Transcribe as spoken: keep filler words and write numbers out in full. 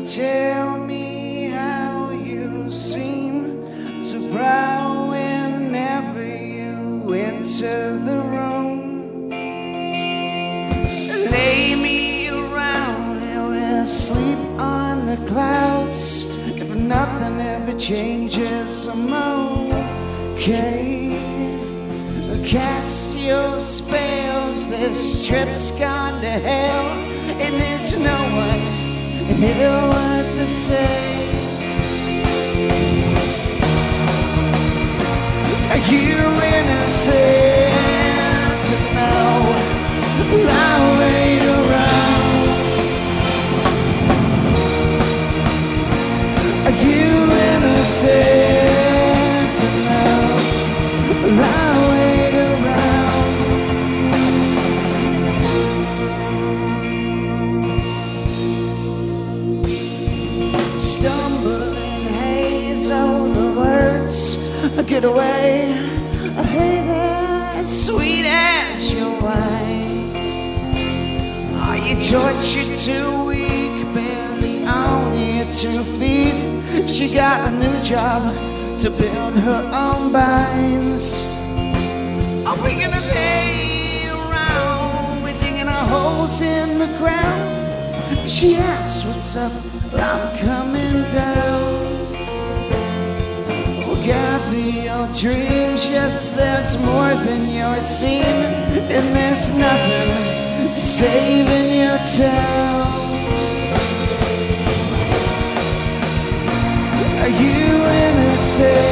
tell me how you seem to prowl whenever you enter the room. Lay me around and we'll sleep on the clouds. If nothing ever changes, I'm okay. Cast your spells, this trip's gone to hell, and there's no one here worth the same. Are you innocent to know I wait around? Are you innocent to know I wait around? Stumbling haze, oh the words get away. I hate that sweet as your wine. Are you tortured, too weak, barely on your two feet? She got a new job to build her own binds. Are we gonna lay around? We're digging our holes in the ground. She asks what's up, I'm coming down. We'll gather your dreams, yes, there's more than you're seeing, and there's nothing saving your town. Are you innocent